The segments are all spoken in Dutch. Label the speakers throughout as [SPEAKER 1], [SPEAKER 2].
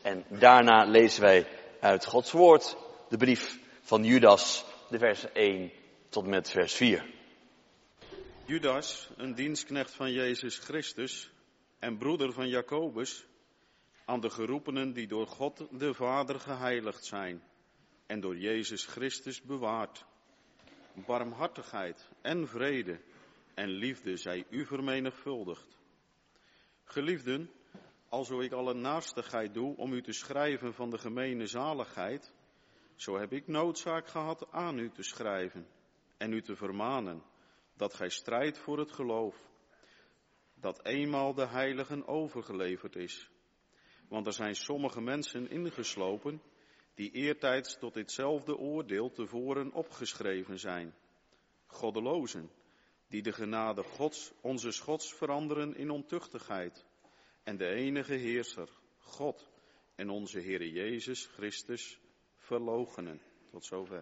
[SPEAKER 1] En daarna lezen wij uit Gods woord de brief van Judas, de versen 1 tot en met vers 4.
[SPEAKER 2] Judas, een dienstknecht van Jezus Christus en broeder van Jacobus, aan de geroepenen die door God de Vader geheiligd zijn en door Jezus Christus bewaard. Barmhartigheid en vrede en liefde zij u vermenigvuldigd. Geliefden, alzo ik alle naastigheid doe om u te schrijven van de gemene zaligheid, zo heb ik noodzaak gehad aan u te schrijven en u te vermanen, dat gij strijdt voor het geloof, dat eenmaal de heiligen overgeleverd is. Want er zijn sommige mensen ingeslopen, die eertijds tot ditzelfde oordeel tevoren opgeschreven zijn. Goddelozen, die de genade Gods, onze Gods veranderen in ontuchtigheid. En de enige heerser, God en onze Heere Jezus Christus verloochenen. Tot zover.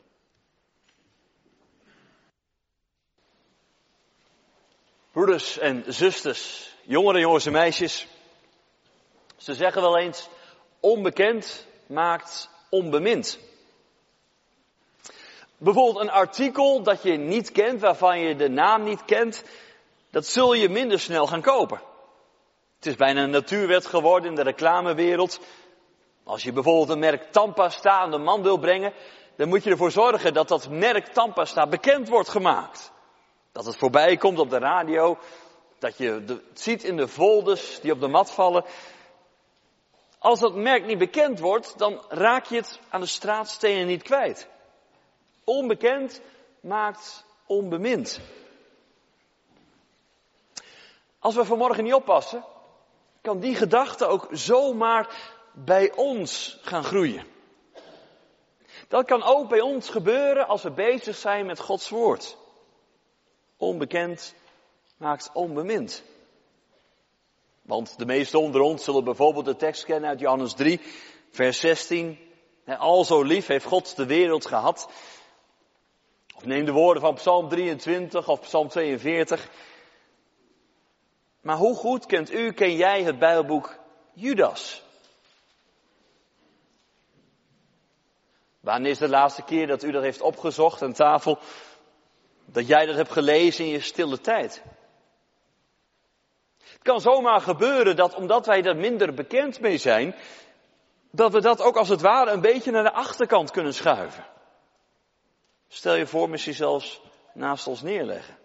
[SPEAKER 1] Broeders en zusters, jongeren, jongens en meisjes. Ze zeggen wel eens, onbekend maakt onbemind. Bijvoorbeeld een artikel dat je niet kent, waarvan je de naam niet kent, dat zul je minder snel gaan kopen. Het is bijna een natuurwet geworden in de reclamewereld. Als je bijvoorbeeld een merk tandpasta aan de man wil brengen, dan moet je ervoor zorgen dat dat merk tandpasta bekend wordt gemaakt. Dat het voorbij komt op de radio, dat je het ziet in de folders die op de mat vallen. Als dat merk niet bekend wordt, dan raak je het aan de straatstenen niet kwijt. Onbekend maakt onbemind. Als we vanmorgen niet oppassen, kan die gedachte ook zomaar bij ons gaan groeien. Dat kan ook bij ons gebeuren als we bezig zijn met Gods woord. Onbekend maakt onbemind. Want de meesten onder ons zullen bijvoorbeeld de tekst kennen uit Johannes 3, vers 16. Al zo lief heeft God de wereld gehad. Of neem de woorden van Psalm 23 of Psalm 42. Maar hoe goed ken jij het Bijbelboek Judas? Wanneer is de laatste keer dat u dat heeft opgezocht aan tafel? Dat jij dat hebt gelezen in je stille tijd? Het kan zomaar gebeuren dat omdat wij er minder bekend mee zijn, dat we dat ook als het ware een beetje naar de achterkant kunnen schuiven. Stel je voor, misschien zelfs naast ons neerleggen.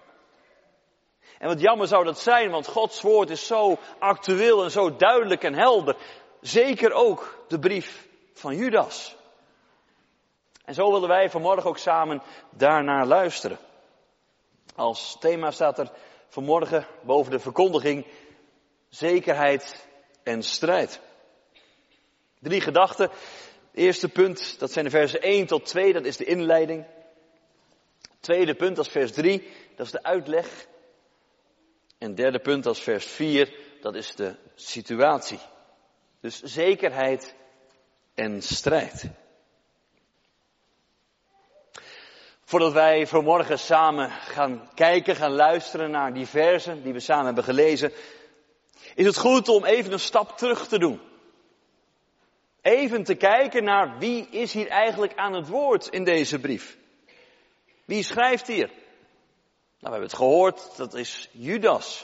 [SPEAKER 1] En wat jammer zou dat zijn, want Gods woord is zo actueel en zo duidelijk en helder. Zeker ook de brief van Judas. En zo willen wij vanmorgen ook samen daarnaar luisteren. Als thema staat er vanmorgen boven de verkondiging zekerheid en strijd. 3 gedachten. Het eerste punt, dat zijn de versen 1 tot 2, dat is de inleiding. Het tweede punt, dat is vers 3, dat is de uitleg. En het derde punt, dat is vers 4, dat is de situatie. Dus zekerheid en strijd. Voordat wij vanmorgen samen gaan kijken, gaan luisteren naar die versen die we samen hebben gelezen, is het goed om even een stap terug te doen. Even te kijken naar wie is hier eigenlijk aan het woord in deze brief. Wie schrijft hier? Nou, we hebben het gehoord, dat is Judas.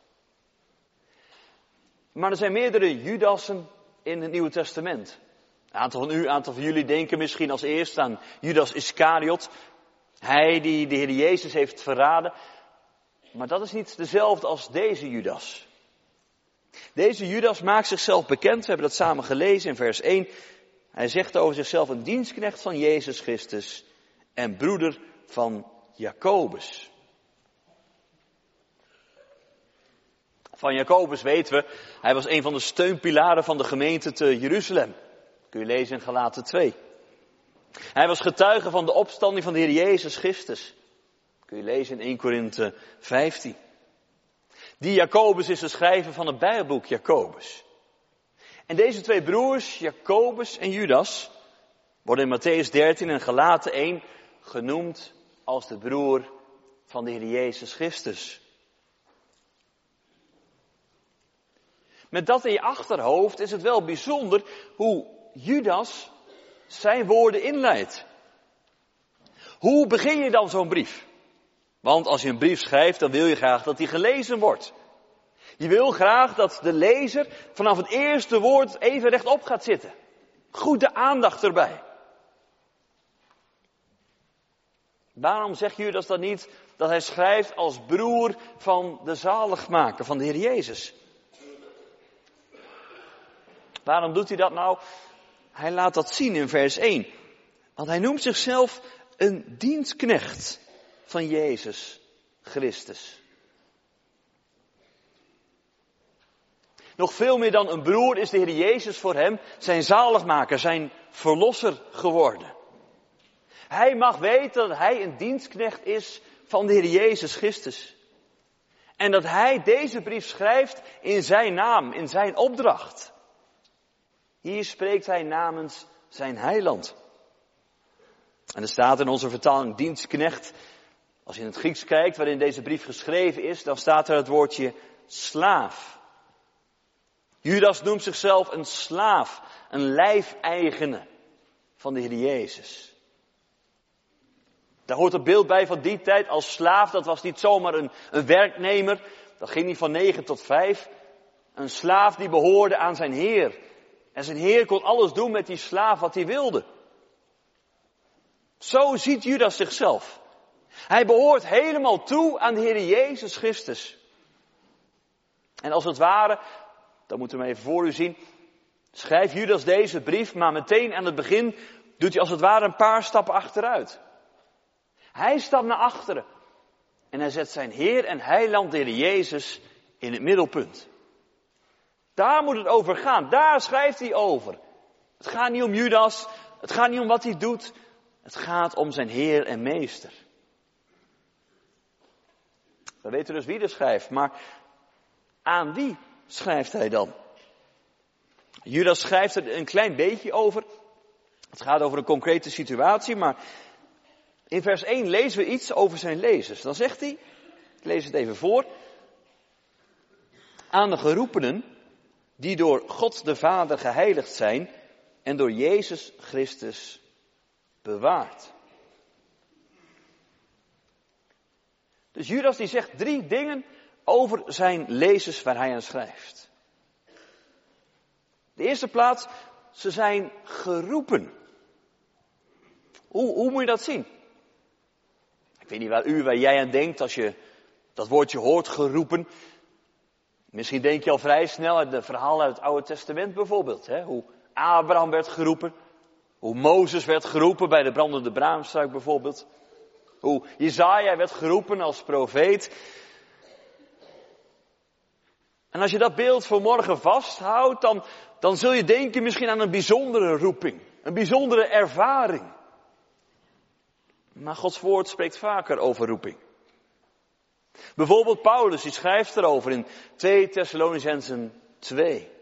[SPEAKER 1] Maar er zijn meerdere Judassen in het Nieuwe Testament. Een aantal van u, een aantal van jullie denken misschien als eerste aan Judas Iscariot. Hij die de Heer Jezus heeft verraden. Maar dat is niet dezelfde als deze Judas. Deze Judas maakt zichzelf bekend, we hebben dat samen gelezen in vers 1. Hij zegt over zichzelf een dienstknecht van Jezus Christus en broeder van Jacobus. Van Jacobus weten we, hij was een van de steunpilaren van de gemeente te Jeruzalem. Kun je lezen in Galaten 2. Hij was getuige van de opstanding van de Heer Jezus Christus. Kun je lezen in 1 Korinthe 15. Die Jacobus is de schrijver van het Bijbelboek Jacobus. En deze 2 broers, Jacobus en Judas, worden in Mattheüs 13 en Galaten 1 genoemd als de broer van de Heer Jezus Christus. Met dat in je achterhoofd is het wel bijzonder hoe Judas zijn woorden inleidt. Hoe begin je dan zo'n brief? Want als je een brief schrijft, dan wil je graag dat die gelezen wordt. Je wil graag dat de lezer vanaf het eerste woord even rechtop gaat zitten. Goed de aandacht erbij. Waarom zegt Judas dan niet dat hij schrijft als broer van de zaligmaker, van de Heer Jezus? Waarom doet hij dat nou? Hij laat dat zien in vers 1. Want hij noemt zichzelf een dienstknecht van Jezus Christus. Nog veel meer dan een broer is de Heer Jezus voor hem zijn zaligmaker, zijn verlosser geworden. Hij mag weten dat hij een dienstknecht is van de Heer Jezus Christus. En dat hij deze brief schrijft in zijn naam, in zijn opdracht. Hier spreekt hij namens zijn heiland. En er staat in onze vertaling dienstknecht. Als je in het Grieks kijkt waarin deze brief geschreven is, dan staat er het woordje slaaf. Judas noemt zichzelf een slaaf, een lijfeigene van de Heer Jezus. Daar hoort het beeld bij van die tijd als slaaf. Dat was niet zomaar een werknemer. Dat ging niet van 9 tot 5. Een slaaf die behoorde aan zijn heer. En zijn heer kon alles doen met die slaaf wat hij wilde. Zo ziet Judas zichzelf. Hij behoort helemaal toe aan de Heer Jezus Christus. En als het ware, dat moeten we even voor u zien, schrijft Judas deze brief, maar meteen aan het begin doet hij als het ware een paar stappen achteruit. Hij stapt naar achteren en hij zet zijn Heer en Heiland, de Heer Jezus, in het middelpunt. Daar moet het over gaan, daar schrijft hij over. Het gaat niet om Judas, het gaat niet om wat hij doet, het gaat om zijn Heer en Meester. We weten dus wie er schrijft, maar aan wie schrijft hij dan? Judas schrijft er een klein beetje over. Het gaat over een concrete situatie, maar in vers 1 lezen we iets over zijn lezers. Dan zegt hij, ik lees het even voor. Aan de geroepenen die door God de Vader geheiligd zijn en door Jezus Christus bewaard. Dus Judas die zegt 3 dingen over zijn lezers waar hij aan schrijft. De eerste plaats, ze zijn geroepen. Hoe moet je dat zien? Ik weet niet waar jij aan denkt als je dat woordje hoort, geroepen. Misschien denk je al vrij snel aan de verhalen uit het Oude Testament bijvoorbeeld. Hè? Hoe Abraham werd geroepen. Hoe Mozes werd geroepen bij de brandende braamstruik bijvoorbeeld. Hoe Jesaja werd geroepen als profeet. En als je dat beeld vanmorgen vasthoudt, dan zul je denken misschien aan een bijzondere roeping. Een bijzondere ervaring. Maar Gods woord spreekt vaker over roeping. Bijvoorbeeld Paulus, die schrijft erover in 2 Thessalonicenzen 2.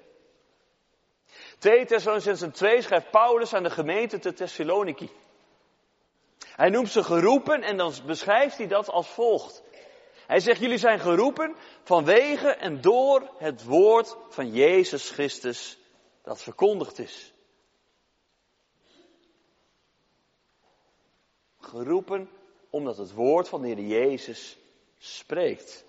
[SPEAKER 1] 2 Thessalonicenzen 2 schrijft Paulus aan de gemeente te Thessaloniki. Hij noemt ze geroepen en dan beschrijft hij dat als volgt. Hij zegt, jullie zijn geroepen vanwege en door het woord van Jezus Christus dat verkondigd is. Geroepen omdat het woord van de Heer Jezus spreekt.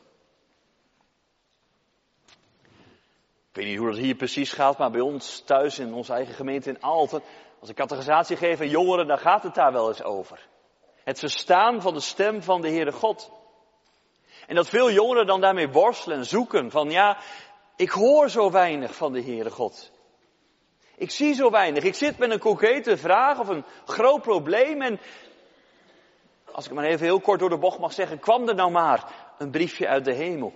[SPEAKER 1] Ik weet niet hoe dat hier precies gaat, maar bij ons thuis in onze eigen gemeente in Aalten, als ik catechisatie geef aan jongeren, dan gaat het daar wel eens over. Het verstaan van de stem van de Heere God. En dat veel jongeren dan daarmee worstelen en zoeken van ja, ik hoor zo weinig van de Heere God. Ik zie zo weinig. Ik zit met een concrete vraag of een groot probleem en als ik maar even heel kort door de bocht mag zeggen, kwam er nou maar een briefje uit de hemel.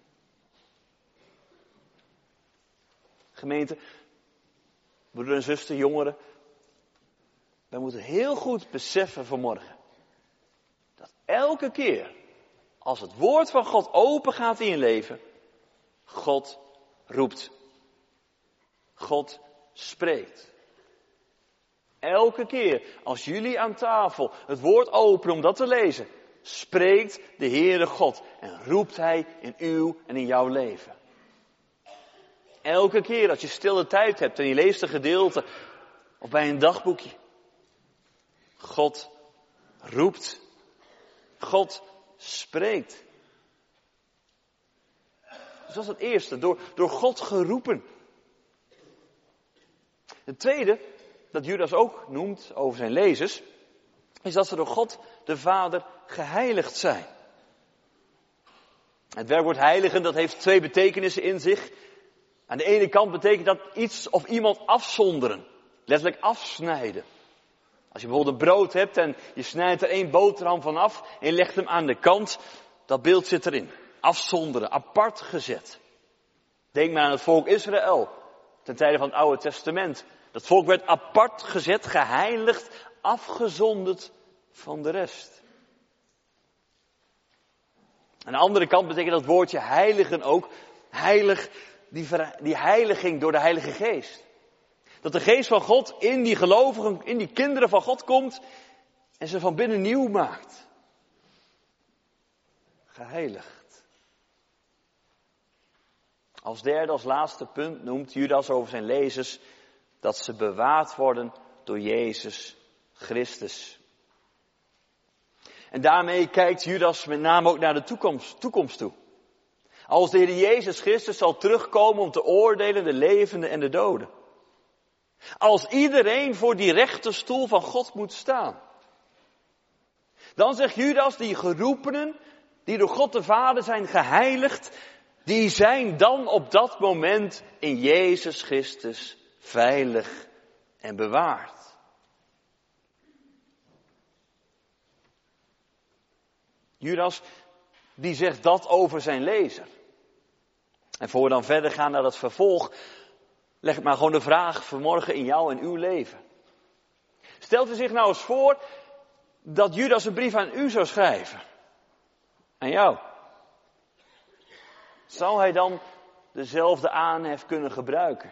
[SPEAKER 1] Gemeente, broeder en zuster, jongeren, wij moeten heel goed beseffen vanmorgen dat elke keer als het woord van God open gaat in je leven, God roept. God spreekt. Elke keer als jullie aan tafel het woord openen om dat te lezen, spreekt de Heere God en roept Hij in uw en in jouw leven. Elke keer als je stille tijd hebt en je leest een gedeelte of bij een dagboekje. God roept. God spreekt. Dus dat is het eerste, door God geroepen. Het tweede, dat Judas ook noemt over zijn lezers, is dat ze door God de Vader geheiligd zijn. Het werkwoord heiligen, dat heeft twee betekenissen in zich. Aan de ene kant betekent dat iets of iemand afzonderen. Letterlijk afsnijden. Als je bijvoorbeeld een brood hebt en je snijdt er één boterham van af en je legt hem aan de kant, dat beeld zit erin. Afzonderen, apart gezet. Denk maar aan het volk Israël, ten tijde van het Oude Testament. Dat volk werd apart gezet, geheiligd, afgezonderd van de rest. Aan de andere kant betekent dat woordje heiligen ook, heilig, die heiliging door de Heilige Geest. Dat de Geest van God in die gelovigen, in die kinderen van God komt en ze van binnen nieuw maakt. Geheiligd. Als derde, als laatste punt noemt Judas over zijn lezers dat ze bewaard worden door Jezus Christus. En daarmee kijkt Judas met name ook naar de toekomst toe. Als de Heer Jezus Christus zal terugkomen om te oordelen de levenden en de doden. Als iedereen voor die rechterstoel van God moet staan. Dan zegt Judas, die geroepenen, die door God de Vader zijn geheiligd, die zijn dan op dat moment in Jezus Christus veilig en bewaard. Judas, die zegt dat over zijn lezer. En voor we dan verder gaan naar dat vervolg, leg ik maar gewoon de vraag vanmorgen in jou en uw leven. Stelt u zich nou eens voor dat Judas een brief aan u zou schrijven. Aan jou. Zou hij dan dezelfde aanhef kunnen gebruiken?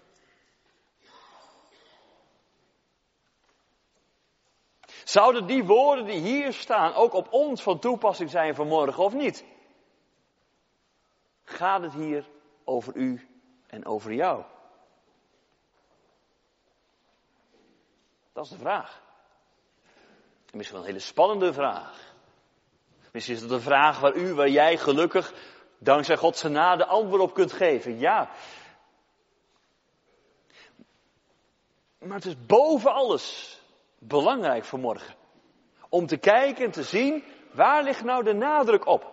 [SPEAKER 1] Zouden die woorden die hier staan ook op ons van toepassing zijn vanmorgen of niet? Gaat het hier over u en over jou? Dat is de vraag. En misschien wel een hele spannende vraag. Misschien is het een vraag waar jij gelukkig, dankzij Gods genade, antwoord op kunt geven. Ja. Maar het is boven alles belangrijk vanmorgen. Om te kijken en te zien, waar ligt nou de nadruk op?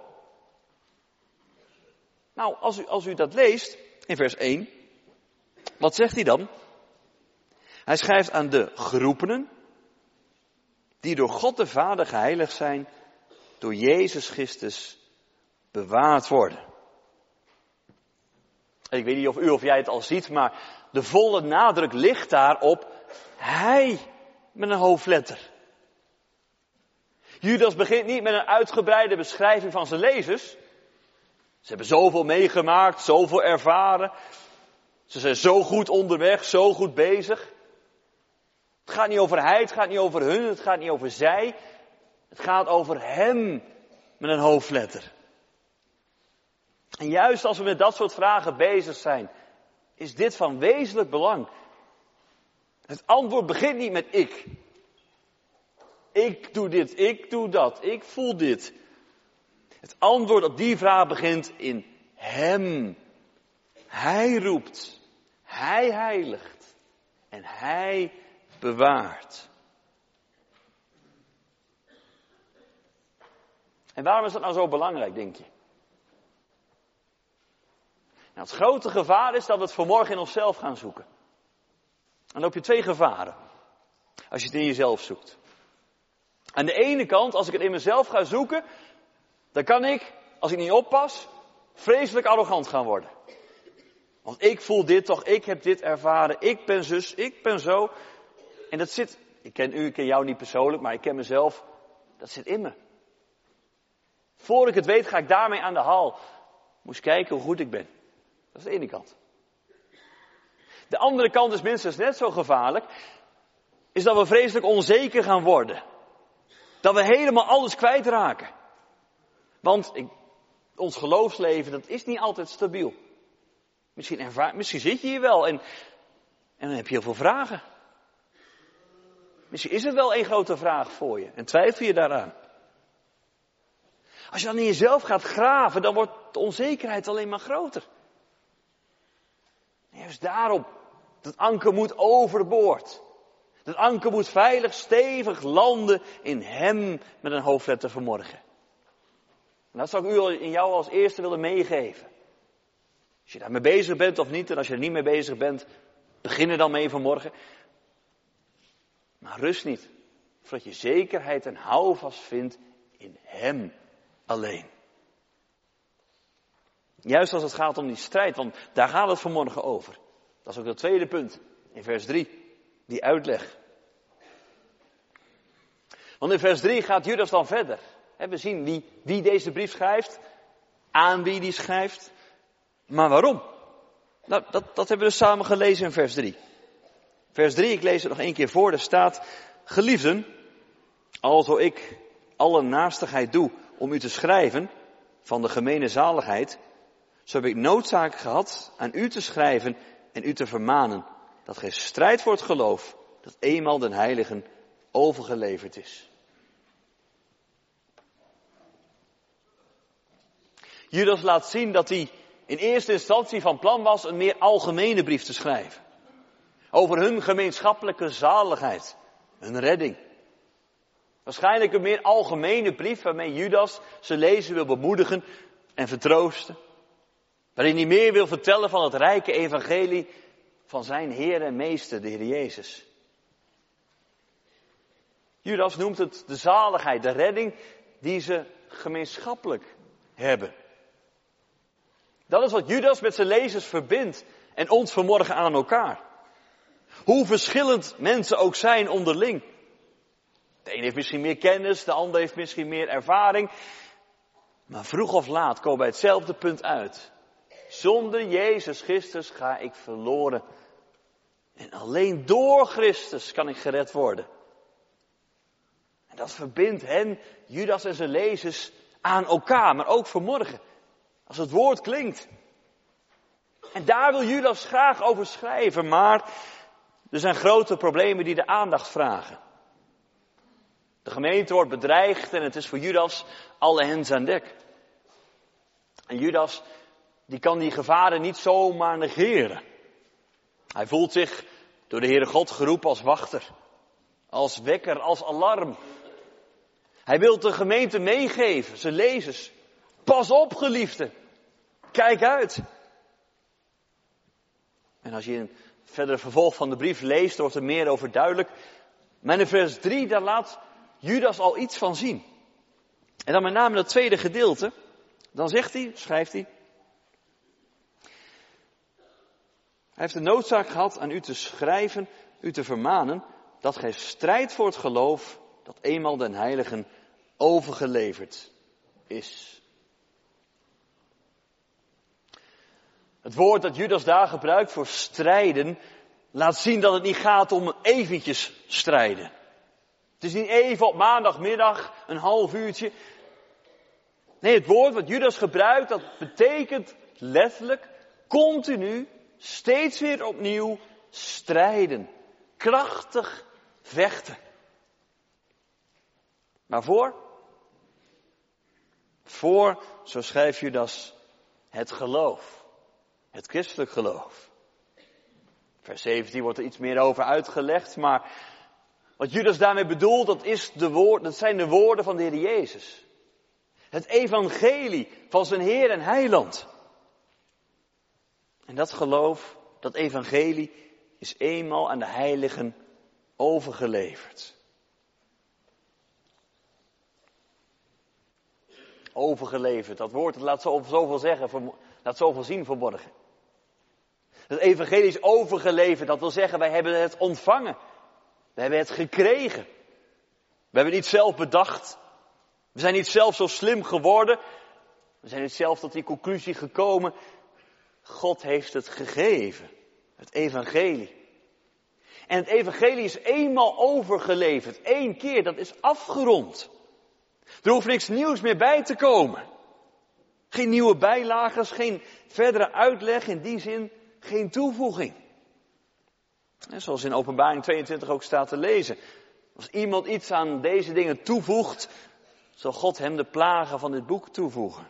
[SPEAKER 1] Nou, als u dat leest, in vers 1, wat zegt hij dan? Hij schrijft aan de geroepenen, die door God de Vader geheiligd zijn, door Jezus Christus bewaard worden. Ik weet niet of u of jij het al ziet, maar de volle nadruk ligt daar op hij met een hoofdletter. Judas begint niet met een uitgebreide beschrijving van zijn lezers. Ze hebben zoveel meegemaakt, zoveel ervaren. Ze zijn zo goed onderweg, zo goed bezig. Het gaat niet over hij, het gaat niet over hun, het gaat niet over zij. Het gaat over hem met een hoofdletter. En juist als we met dat soort vragen bezig zijn, is dit van wezenlijk belang. Het antwoord begint niet met ik. Ik doe dit, ik doe dat, ik voel dit. Het antwoord op die vraag begint in hem. Hij roept, hij heiligt en hij bewaart. En waarom is dat nou zo belangrijk, denk je? Nou, het grote gevaar is dat we het vanmorgen in onszelf gaan zoeken. Dan loop je twee gevaren. Als je het in jezelf zoekt. Aan de ene kant, als ik het in mezelf ga zoeken, dan kan ik, als ik niet oppas, vreselijk arrogant gaan worden. Want ik voel dit toch, ik heb dit ervaren, ik ben zus, ik ben zo. En dat zit, ik ken jou niet persoonlijk, maar ik ken mezelf, dat zit in me. Voor ik het weet ga ik daarmee aan de haal. Moest kijken hoe goed ik ben. Dat is de ene kant. De andere kant is minstens net zo gevaarlijk, is dat we vreselijk onzeker gaan worden. Dat we helemaal alles kwijtraken. Want ons geloofsleven, dat is niet altijd stabiel. Misschien zit je hier wel en dan heb je heel veel vragen. Misschien is er wel één grote vraag voor je en twijfel je daaraan. Als je dan in jezelf gaat graven, dan wordt de onzekerheid alleen maar groter. En juist daarom, dat anker moet overboord. Dat anker moet veilig, stevig landen in hem met een hoofdletter vanmorgen. En dat zou ik in jou als eerste willen meegeven. Als je daarmee bezig bent of niet, en als je er niet mee bezig bent, begin er dan mee vanmorgen. Maar rust niet, voordat je zekerheid en houvast vindt in hem alleen. Juist als het gaat om die strijd, want daar gaat het vanmorgen over. Dat is ook het tweede punt, in vers 3, die uitleg. Want in vers 3 gaat Judas dan verder. We zien wie deze brief schrijft, aan wie die schrijft, maar waarom? Nou, dat hebben we dus samen gelezen in vers 3. Vers 3, ik lees het nog één keer voor, er staat: Geliefden, alzo ik alle naastigheid doe om u te schrijven van de gemene zaligheid, zo heb ik noodzaak gehad aan u te schrijven en u te vermanen, dat gij strijdt voor het geloof, dat eenmaal den heiligen overgeleverd is. Judas laat zien dat hij in eerste instantie van plan was een meer algemene brief te schrijven. Over hun gemeenschappelijke zaligheid, hun redding. Waarschijnlijk een meer algemene brief waarmee Judas zijn lezer wil bemoedigen en vertroosten. Waarin hij meer wil vertellen van het rijke evangelie van zijn Heer en Meester, de Heer Jezus. Judas noemt het de zaligheid, de redding die ze gemeenschappelijk hebben. Dat is wat Judas met zijn lezers verbindt en ons vanmorgen aan elkaar. Hoe verschillend mensen ook zijn onderling. De een heeft misschien meer kennis, de ander heeft misschien meer ervaring. Maar vroeg of laat komen bij hetzelfde punt uit. Zonder Jezus Christus ga ik verloren. En alleen door Christus kan ik gered worden. En dat verbindt hen, Judas en zijn lezers, aan elkaar. Maar ook vanmorgen. Als het woord klinkt. En daar wil Judas graag over schrijven. Maar er zijn grote problemen die de aandacht vragen. De gemeente wordt bedreigd en het is voor Judas alle hens aan dek. En Judas, die kan die gevaren niet zomaar negeren. Hij voelt zich door de Heere God geroepen als wachter, als wekker, als alarm. Hij wil de gemeente meegeven, zijn lezers. Pas op, geliefden. Kijk uit. En als je in het verdere vervolg van de brief leest, wordt er meer over duidelijk. Maar in vers 3, daar laat Judas al iets van zien. En dan met name dat tweede gedeelte. Dan schrijft hij. Hij heeft de noodzaak gehad aan u te schrijven, u te vermanen, dat gij strijdt voor het geloof, dat eenmaal den heiligen overgeleverd is. Het woord dat Judas daar gebruikt voor strijden, laat zien dat het niet gaat om eventjes strijden. Het is niet even op maandagmiddag, een half uurtje. Nee, het woord wat Judas gebruikt, dat betekent letterlijk continu, steeds weer opnieuw strijden. Krachtig vechten. Waarvoor? Voor, zo schrijft Judas, het geloof. Het christelijk geloof. Vers 17 wordt er iets meer over uitgelegd, maar wat Judas daarmee bedoelt, dat zijn de woorden van de Heer Jezus. Het evangelie van zijn Heer en Heiland. En dat geloof, dat evangelie, is eenmaal aan de heiligen overgeleverd. Overgeleverd, dat woord, dat laat zoveel zeggen, laat zoveel zien vanmorgen. Het evangelie is overgeleverd, dat wil zeggen, wij hebben het ontvangen. We hebben het gekregen. We hebben het niet zelf bedacht. We zijn niet zelf zo slim geworden. We zijn niet zelf tot die conclusie gekomen. God heeft het gegeven. Het evangelie. En het evangelie is eenmaal overgeleverd. 1 keer, dat is afgerond. Er hoeft niks nieuws meer bij te komen. Geen nieuwe bijlagers, geen verdere uitleg in die zin. geen toevoeging. En zoals in Openbaring 22 ook staat te lezen. Als iemand iets aan deze dingen toevoegt, zal God hem de plagen van dit boek toevoegen.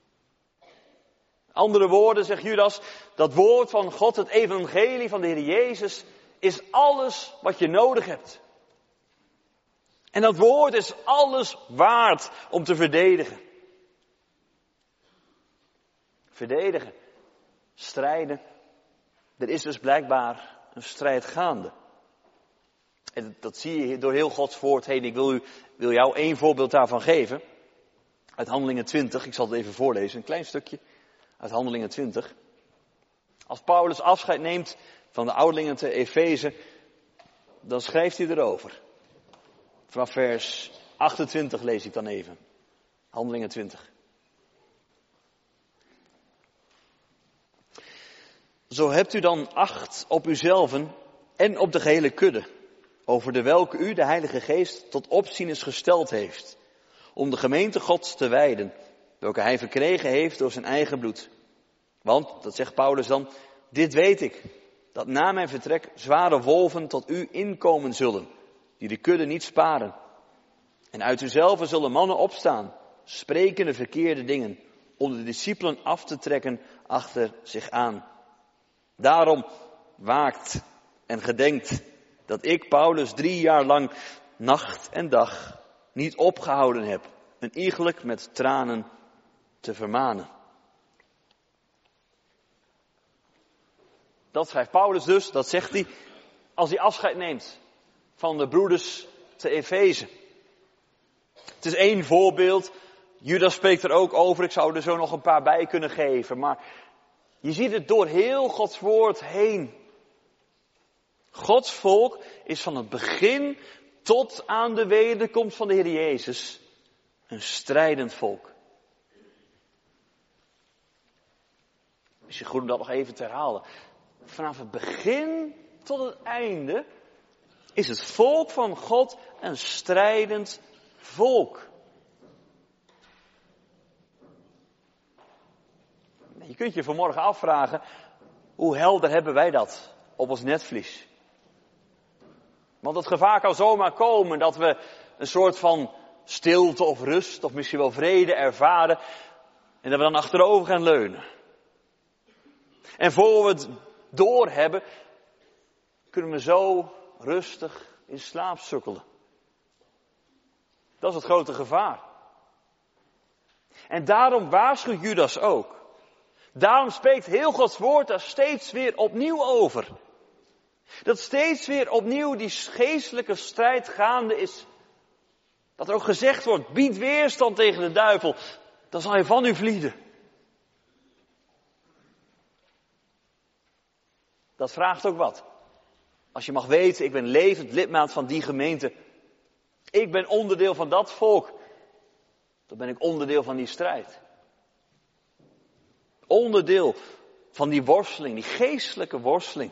[SPEAKER 1] Andere woorden, zegt Judas, dat woord van God, het evangelie van de Heer Jezus, is alles wat je nodig hebt. En dat woord is alles waard om te verdedigen. Verdedigen, strijden. Er is dus blijkbaar een strijd gaande. En dat zie je door heel Gods woord heen. Ik wil jou één voorbeeld daarvan geven. Uit Handelingen 20, ik zal het even voorlezen, een klein stukje. Uit Handelingen 20. Als Paulus afscheid neemt van de ouderlingen te Efeze, dan schrijft hij erover. Vanaf vers 28 lees ik dan even. Handelingen 20. Zo hebt u dan acht op uzelven en op de gehele kudde, over de welke u de Heilige Geest tot opzieners gesteld heeft, om de gemeente Gods te wijden, welke hij verkregen heeft door zijn eigen bloed. Want, dat zegt Paulus dan, dit weet ik, dat na mijn vertrek zware wolven tot u inkomen zullen, die de kudde niet sparen. En uit uzelven zullen mannen opstaan, sprekende verkeerde dingen, om de discipelen af te trekken achter zich aan. Daarom waakt en gedenkt dat ik, Paulus, 3 jaar lang nacht en dag niet opgehouden heb, en iegelijk met tranen te vermanen. Dat schrijft Paulus dus, dat zegt hij, als hij afscheid neemt van de broeders te Efeze. Het is één voorbeeld, Judas spreekt er ook over, ik zou er zo nog een paar bij kunnen geven, maar je ziet het door heel Gods woord heen. Gods volk is van het begin tot aan de wederkomst van de Heer Jezus een strijdend volk. Is je goed om dat nog even te herhalen. Vanaf het begin tot het einde is het volk van God een strijdend volk. Je kunt je vanmorgen afvragen, hoe helder hebben wij dat op ons netvlies? Want het gevaar kan zomaar komen dat we een soort van stilte of rust of misschien wel vrede ervaren en dat we dan achterover gaan leunen. En voor we het doorhebben, kunnen we zo rustig in slaap sukkelen. Dat is het grote gevaar. En daarom waarschuwt Judas ook. Daarom spreekt heel Gods woord daar steeds weer opnieuw over. Dat steeds weer opnieuw die geestelijke strijd gaande is. Dat er ook gezegd wordt, bied weerstand tegen de duivel, dan zal hij van u vlieden. Dat vraagt ook wat. Als je mag weten, ik ben levend lidmaat van die gemeente. Ik ben onderdeel van dat volk. Dan ben ik onderdeel van die strijd. Onderdeel van die worsteling, die geestelijke worsteling.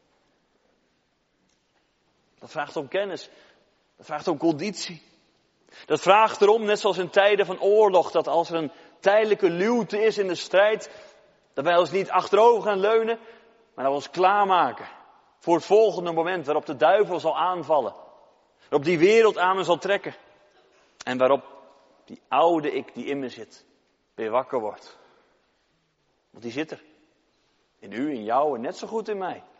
[SPEAKER 1] Dat vraagt om kennis. Dat vraagt om conditie. Dat vraagt erom, net zoals in tijden van oorlog, dat als er een tijdelijke luwte is in de strijd, dat wij ons niet achterover gaan leunen, maar dat we ons klaarmaken voor het volgende moment waarop de duivel zal aanvallen. Waarop die wereld aan me zal trekken. En waarop die oude ik die in me zit, weer wakker wordt. Want die zit er. In u, in jou en net zo goed in mij.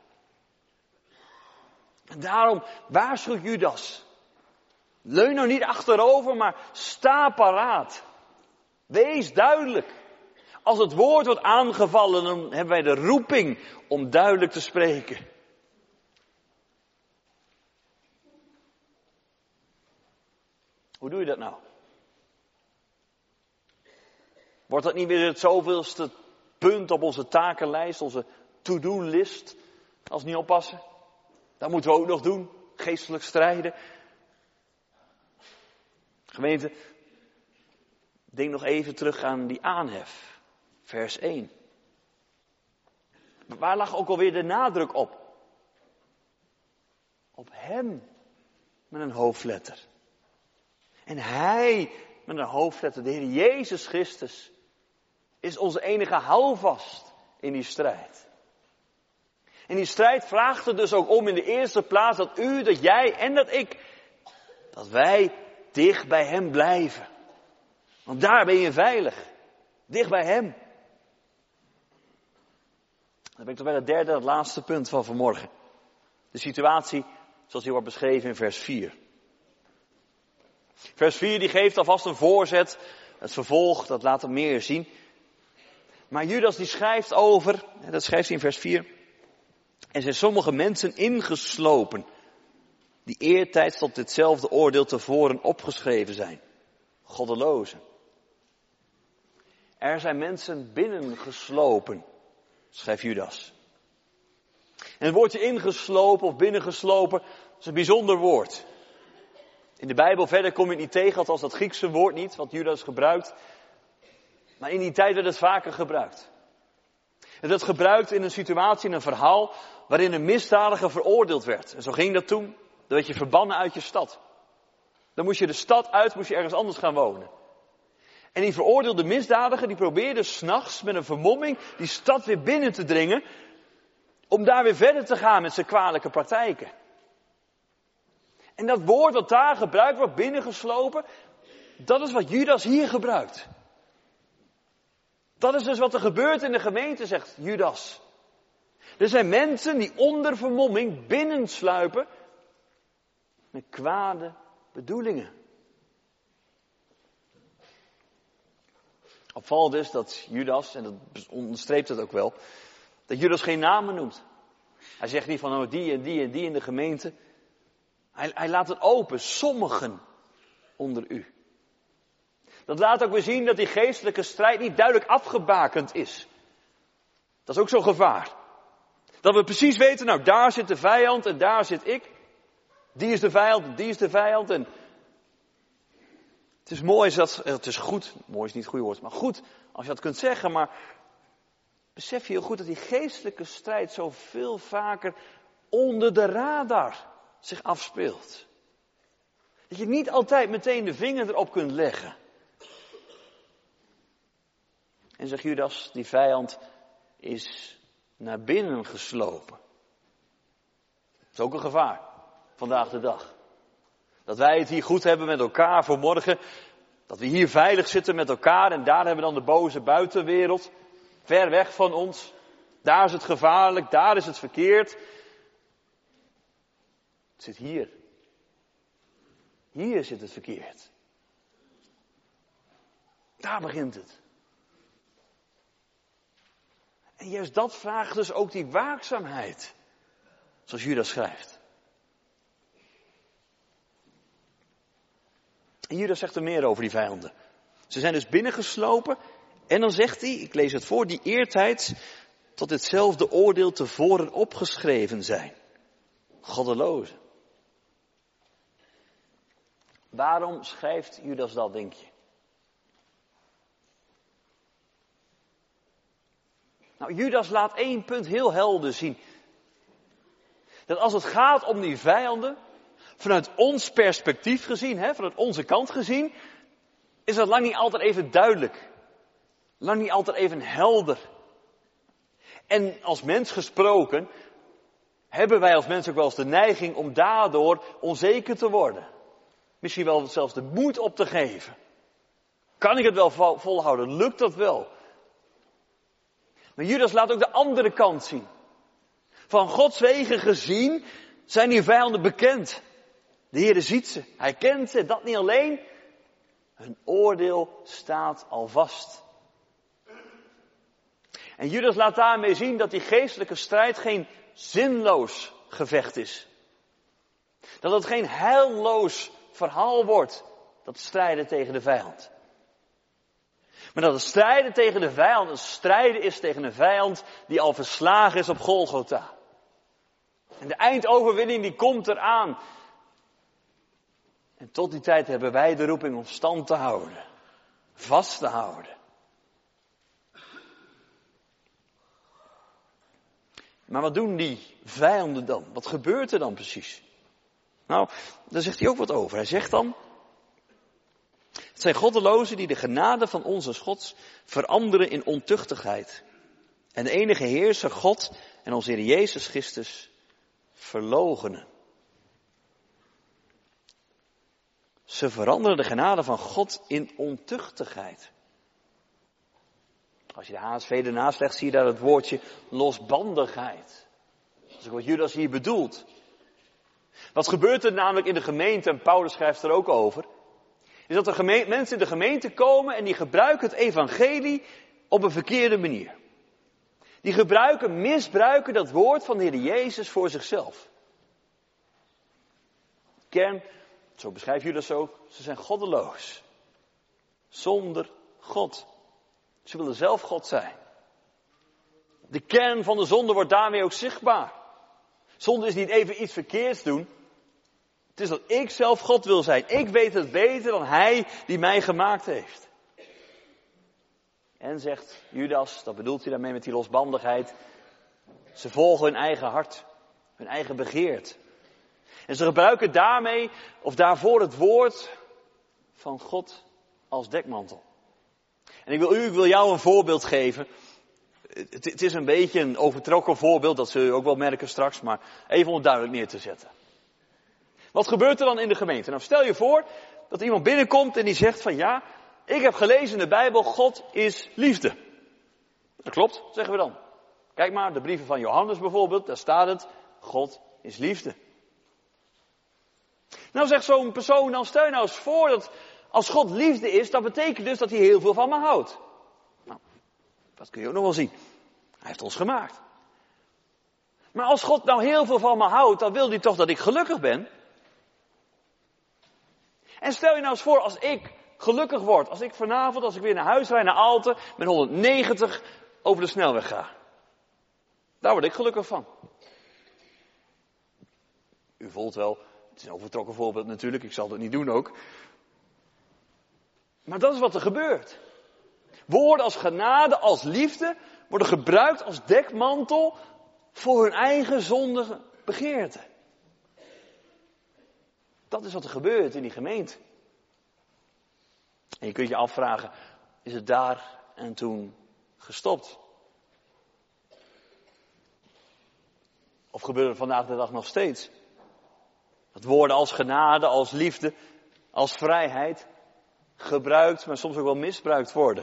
[SPEAKER 1] En daarom waarschuwt Judas. Leun nou niet achterover, maar sta paraat. Wees duidelijk. Als het woord wordt aangevallen, dan hebben wij de roeping om duidelijk te spreken. Hoe doe je dat nou? Wordt dat niet weer het zoveelste punt op onze takenlijst, onze to-do-list, als we niet oppassen? Dat moeten we ook nog doen, geestelijk strijden. Gemeente, denk nog even terug aan die aanhef, vers 1. Waar lag ook alweer de nadruk op? Op hem met een hoofdletter. En hij met een hoofdletter, de Heer Jezus Christus, is onze enige houvast in die strijd. En die strijd vraagt er dus ook om in de eerste plaats dat u, dat jij en dat ik, dat wij dicht bij hem blijven. Want daar ben je veilig. Dicht bij hem. Dan ben ik toch bij het derde en het laatste punt van vanmorgen. De situatie zoals die wordt beschreven in vers 4. Vers 4 die geeft alvast een voorzet. Het vervolg, dat laat hem meer zien. Maar Judas die schrijft over, dat schrijft hij in vers 4. Er zijn sommige mensen ingeslopen. Die eertijds tot ditzelfde oordeel tevoren opgeschreven zijn. Goddelozen. Er zijn mensen binnengeslopen, schrijft Judas. En het woordje ingeslopen of binnengeslopen is een bijzonder woord. In de Bijbel verder kom je het niet tegen, althans dat Griekse woord niet, wat Judas gebruikt. Maar in die tijd werd het vaker gebruikt. Het werd gebruikt in een situatie, in een verhaal, waarin een misdadiger veroordeeld werd. En zo ging dat toen. Dan werd je verbannen uit je stad. Dan moest je de stad uit, moest je ergens anders gaan wonen. En die veroordeelde misdadiger, die probeerde 's nachts met een vermomming die stad weer binnen te dringen, om daar weer verder te gaan met zijn kwalijke praktijken. En dat woord dat daar gebruikt wordt, binnengeslopen, dat is wat Judas hier gebruikt. Dat is dus wat er gebeurt in de gemeente, zegt Judas. Er zijn mensen die onder vermomming binnensluipen met kwade bedoelingen. Opvallend is dat Judas, en dat onderstreept het ook wel, dat Judas geen namen noemt. Hij zegt niet van die en die en die in de gemeente. Hij laat het open, sommigen onder u. Dat laat ook weer zien dat die geestelijke strijd niet duidelijk afgebakend is. Dat is ook zo'n gevaar. Dat we precies weten, nou daar zit de vijand en daar zit ik. Die is de vijand en die is de vijand. En het is mooi, het is goed, mooi is niet het goede woord, maar goed als je dat kunt zeggen. Maar besef je heel goed dat die geestelijke strijd zo veel vaker onder de radar zich afspeelt. Dat je niet altijd meteen de vinger erop kunt leggen. En zegt Judas, die vijand is naar binnen geslopen. Dat is ook een gevaar, vandaag de dag. Dat wij het hier goed hebben met elkaar voor morgen. Dat we hier veilig zitten met elkaar en daar hebben we dan de boze buitenwereld. Ver weg van ons. Daar is het gevaarlijk, daar is het verkeerd. Het zit hier. Hier zit het verkeerd. Daar begint het. En juist dat vraagt dus ook die waakzaamheid. Zoals Judas schrijft. En Judas zegt er meer over die vijanden. Ze zijn dus binnengeslopen. En dan zegt hij, ik lees het voor, die eertijds tot hetzelfde oordeel tevoren opgeschreven zijn. Goddelozen. Waarom schrijft Judas dat, denk je? Nou, Judas laat één punt heel helder zien. Dat als het gaat om die vijanden, vanuit ons perspectief gezien, vanuit onze kant gezien, is dat lang niet altijd even duidelijk. Lang niet altijd even helder. En als mens gesproken, hebben wij als mens ook wel eens de neiging om daardoor onzeker te worden. Misschien wel zelfs de moed op te geven. Kan ik het wel volhouden? Lukt dat wel? Maar Judas laat ook de andere kant zien. Van Gods wegen gezien zijn die vijanden bekend. De Heere ziet ze. Hij kent ze. Dat niet alleen. Hun oordeel staat al vast. En Judas laat daarmee zien dat die geestelijke strijd geen zinloos gevecht is. Dat het geen heilloos verhaal wordt. Dat strijden tegen de vijand. Maar dat het strijden tegen de vijand een strijden is tegen een vijand die al verslagen is op Golgotha. En de eindoverwinning die komt eraan. En tot die tijd hebben wij de roeping om stand te houden. Vast te houden. Maar wat doen die vijanden dan? Wat gebeurt er dan precies? Nou, daar zegt hij ook wat over. Hij zegt dan: het zijn goddelozen die de genade van onze Gods veranderen in ontuchtigheid. En de enige heerser, God, en onze Heer Jezus Christus verloochenen. Ze veranderen de genade van God in ontuchtigheid. Als je de HSV ernaast legt, zie je daar het woordje losbandigheid. Dat is ook wat Judas hier bedoelt. Wat gebeurt er namelijk in de gemeente, en Paulus schrijft er ook over, is dat er mensen in de gemeente komen en die gebruiken het evangelie op een verkeerde manier. Die misbruiken dat woord van de Heer Jezus voor zichzelf. Kern, zo beschrijft Judas ook, ze zijn goddeloos. Zonder God. Ze willen zelf God zijn. De kern van de zonde wordt daarmee ook zichtbaar. Zonde is niet even iets verkeerds doen. Het is dat ik zelf God wil zijn. Ik weet het beter dan Hij die mij gemaakt heeft. En zegt Judas, dat bedoelt hij daarmee met die losbandigheid, ze volgen hun eigen hart, hun eigen begeert. En ze gebruiken daarmee of daarvoor het woord van God als dekmantel. En ik wil jou een voorbeeld geven. Het is een beetje een overtrokken voorbeeld, dat zul je ook wel merken straks, maar even om het duidelijk neer te zetten. Wat gebeurt er dan in de gemeente? Nou, stel je voor dat iemand binnenkomt en die zegt van ja, ik heb gelezen in de Bijbel, God is liefde. Dat klopt, zeggen we dan. Kijk maar, de brieven van Johannes bijvoorbeeld, daar staat het, God is liefde. Nou zegt zo'n persoon, dan stel je nou eens voor dat als God liefde is, dat betekent dus dat hij heel veel van me houdt. Nou, dat kun je ook nog wel zien. Hij heeft ons gemaakt. Maar als God nou heel veel van me houdt, dan wil hij toch dat ik gelukkig ben? En stel je nou eens voor, als ik gelukkig word, als ik vanavond, als ik weer naar huis rijd, naar Aalten, met 190 over de snelweg ga. Daar word ik gelukkig van. U voelt wel, het is een overtrokken voorbeeld natuurlijk, ik zal dat niet doen ook. Maar dat is wat er gebeurt. Woorden als genade, als liefde, worden gebruikt als dekmantel voor hun eigen zondige begeerte. Dat is wat er gebeurt in die gemeente. En je kunt je afvragen, is het daar en toen gestopt? Of gebeurt het vandaag de dag nog steeds? Dat woorden als genade, als liefde, als vrijheid gebruikt, maar soms ook wel misbruikt worden.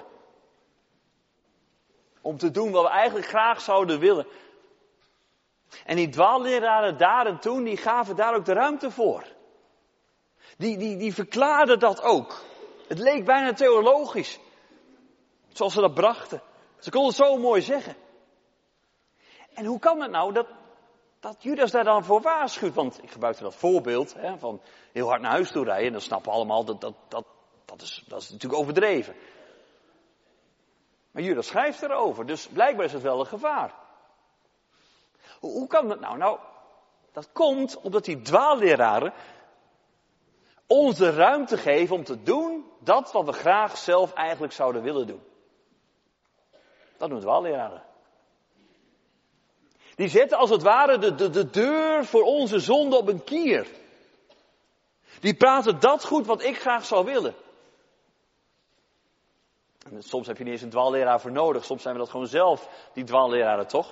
[SPEAKER 1] Om te doen wat we eigenlijk graag zouden willen. En die dwaalleraren daar en toen, die gaven daar ook de ruimte voor. Die verklaarden dat ook. Het leek bijna theologisch. Zoals ze dat brachten. Ze konden het zo mooi zeggen. En hoe kan het nou dat Judas daar dan voor waarschuwt? Want ik gebruikte dat voorbeeld van heel hard naar huis toe rijden. En dan snappen we allemaal dat is natuurlijk overdreven. Maar Judas schrijft erover. Dus blijkbaar is het wel een gevaar. Hoe kan dat nou? Nou, dat komt omdat die dwaalleraren ons de ruimte geven om te doen dat wat we graag zelf eigenlijk zouden willen doen. Dat doen dwaalleraren. Die zetten als het ware de deur voor onze zonde op een kier. Die praten dat goed wat ik graag zou willen. En soms heb je niet eens een dwaalleraar voor nodig. Soms zijn we dat gewoon zelf, die dwaalleraren toch?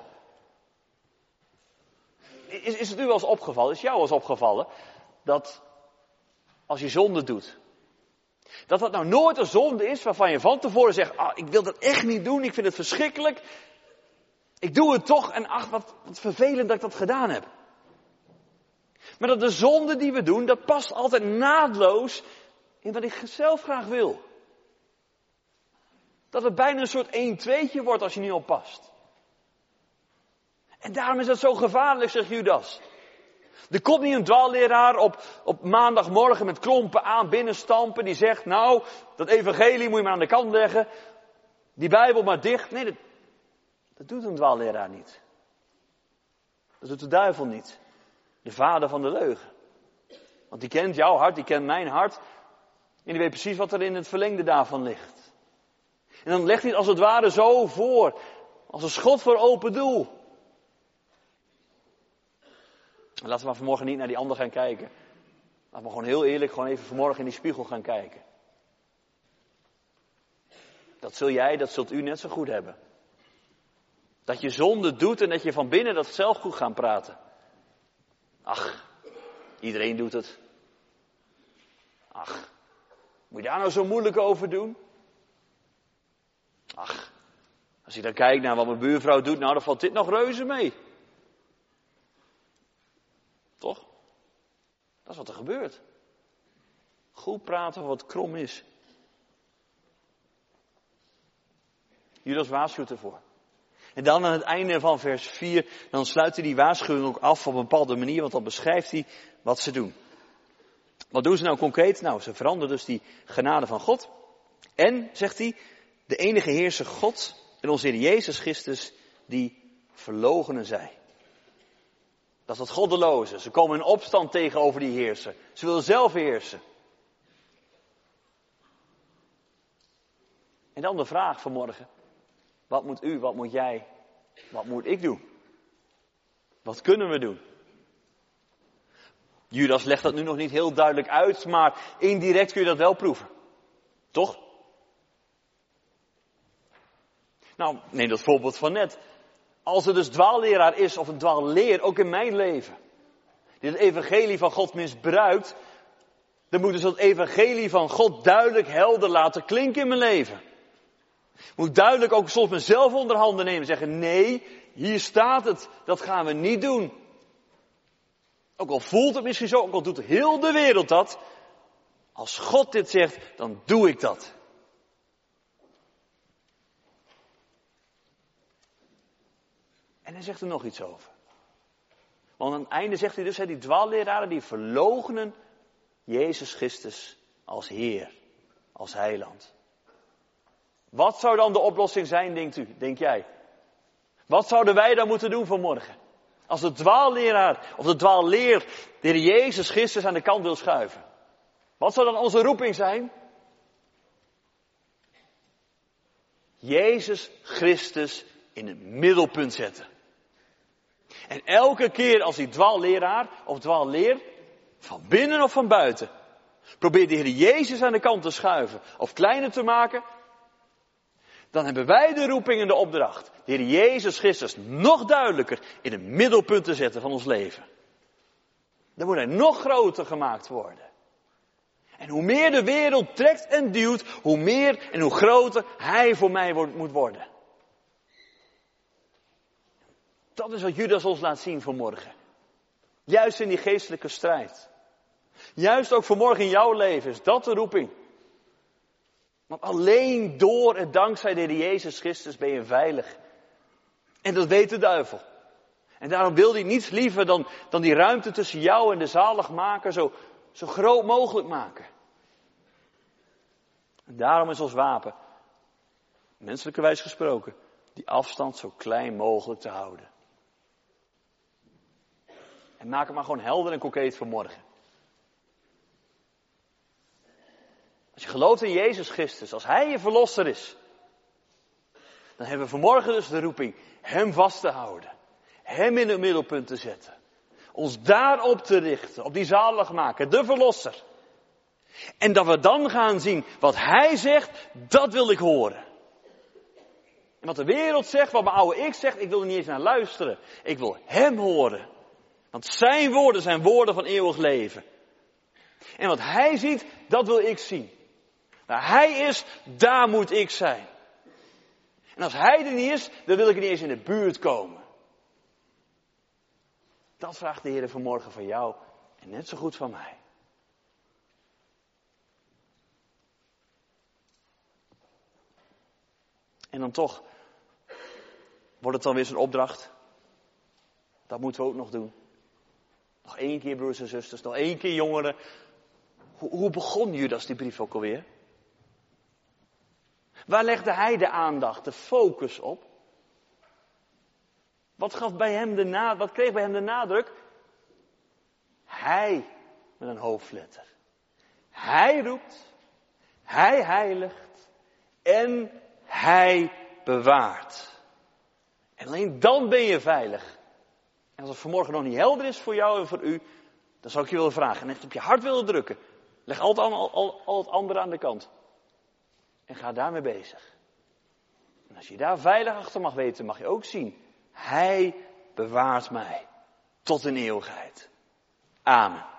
[SPEAKER 1] Is het u wel eens opgevallen, is jou wel eens opgevallen, dat als je zonde doet, dat nou nooit een zonde is waarvan je van tevoren zegt, ik wil dat echt niet doen, ik vind het verschrikkelijk. Ik doe het toch en ach, wat vervelend dat ik dat gedaan heb. Maar dat de zonde die we doen, dat past altijd naadloos in wat ik zelf graag wil. Dat het bijna een soort 1-2'tje wordt als je niet oppast. En daarom is het zo gevaarlijk, zegt Judas. Er komt niet een dwaalleraar op maandagmorgen met klompen aan binnenstampen die zegt, nou, dat evangelie moet je maar aan de kant leggen. Die Bijbel maar dicht. Nee, dat doet een dwaalleraar niet. Dat doet de duivel niet. De vader van de leugen. Want die kent jouw hart, die kent mijn hart. En die weet precies wat er in het verlengde daarvan ligt. En dan legt hij het als het ware zo voor. Als een schot voor open doel. Laten we maar vanmorgen niet naar die ander gaan kijken. Laten we gewoon heel eerlijk gewoon even vanmorgen in die spiegel gaan kijken. Dat zult u net zo goed hebben. Dat je zonde doet en dat je van binnen dat zelf goed gaat praten. Ach, iedereen doet het. Ach, moet je daar nou zo moeilijk over doen? Ach, als ik dan kijk naar wat mijn buurvrouw doet, nou dan valt dit nog reuze mee. Toch? Dat is wat er gebeurt. Goed praten over wat krom is. Judas waarschuwt ervoor. En dan aan het einde van vers 4, dan sluit hij die waarschuwing ook af op een bepaalde manier, want dan beschrijft hij wat ze doen. Wat doen ze nou concreet? Nou, ze veranderen dus die genade van God. En, zegt hij, de enige heerser God en onze Heer Jezus Christus, die verloochenen zij. Dat is het goddeloze. Ze komen in opstand tegenover die heerser. Ze willen zelf heersen. En dan de vraag vanmorgen. Wat moet u, wat moet jij, wat moet ik doen? Wat kunnen we doen? Judas legt dat nu nog niet heel duidelijk uit, maar indirect kun je dat wel proeven. Toch? Nou, neem dat voorbeeld van net. Als er dus dwaalleraar is of een dwaalleer, ook in mijn leven, die het evangelie van God misbruikt, dan moet dus dat evangelie van God duidelijk helder laten klinken in mijn leven. Moet duidelijk ook soms mezelf onder handen nemen en zeggen, nee, hier staat het, dat gaan we niet doen. Ook al voelt het misschien zo, ook al doet heel de wereld dat, als God dit zegt, dan doe ik dat. En hij zegt er nog iets over. Want aan het einde zegt hij dus, die dwaalleraren die verloochenen Jezus Christus als Heer, als Heiland. Wat zou dan de oplossing zijn, denkt u, denk jij? Wat zouden wij dan moeten doen vanmorgen? Als de dwaalleraar of de dwaalleer de Heer Jezus Christus aan de kant wil schuiven. Wat zou dan onze roeping zijn? Jezus Christus in het middelpunt zetten. En elke keer als die dwaalleraar of dwaalleer, van binnen of van buiten, probeert de Heer Jezus aan de kant te schuiven of kleiner te maken, dan hebben wij de roeping en de opdracht de Heer Jezus Christus nog duidelijker in het middelpunt te zetten van ons leven. Dan moet hij nog groter gemaakt worden. En hoe meer de wereld trekt en duwt, hoe meer en hoe groter hij voor mij moet worden. Dat is wat Judas ons laat zien vanmorgen. Juist in die geestelijke strijd. Juist ook vanmorgen in jouw leven is dat de roeping. Want alleen door en dankzij de Heer Jezus Christus ben je veilig. En dat weet de duivel. En daarom wil hij niets liever dan die ruimte tussen jou en de zaligmaker zo groot mogelijk maken. En daarom is ons wapen, menselijkerwijs gesproken, die afstand zo klein mogelijk te houden. En maak het maar gewoon helder en concreet vanmorgen. Als je gelooft in Jezus Christus, als Hij je verlosser is, dan hebben we vanmorgen dus de roeping Hem vast te houden. Hem in het middelpunt te zetten. Ons daarop te richten, op die zaligmaker, de verlosser. En dat we dan gaan zien wat Hij zegt, dat wil ik horen. En wat de wereld zegt, wat mijn oude ik zegt, ik wil er niet eens naar luisteren. Ik wil Hem horen. Want Zijn woorden zijn woorden van eeuwig leven. En wat Hij ziet, dat wil ik zien. Waar Hij is, daar moet ik zijn. En als Hij er niet is, dan wil ik er niet eens in de buurt komen. Dat vraagt de Heer vanmorgen van jou en net zo goed van mij. En dan toch wordt het dan weer zo'n opdracht. Dat moeten we ook nog doen. Nog 1 keer, broers en zusters, nog 1 keer, jongeren. Hoe begon Judas die brief ook alweer? Waar legde hij de aandacht, de focus op? Wat kreeg bij hem de nadruk? Hij, met een hoofdletter. Hij roept, hij heiligt en hij bewaart. En alleen dan ben je veilig. En als het vanmorgen nog niet helder is voor jou en voor u, dan zou ik je willen vragen en echt op je hart willen drukken. Leg al het andere aan de kant. En ga daarmee bezig. En Als je daar veilig achter mag weten, mag je ook zien. Hij bewaart mij tot in eeuwigheid. Amen.